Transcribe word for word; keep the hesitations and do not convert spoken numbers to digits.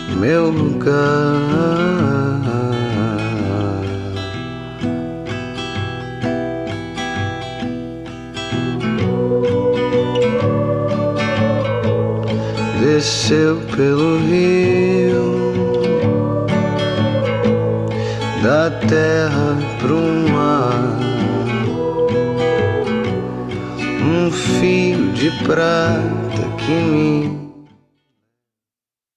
meu lugar. Desceu pelo rio, da terra pro mar, um fio de prata que me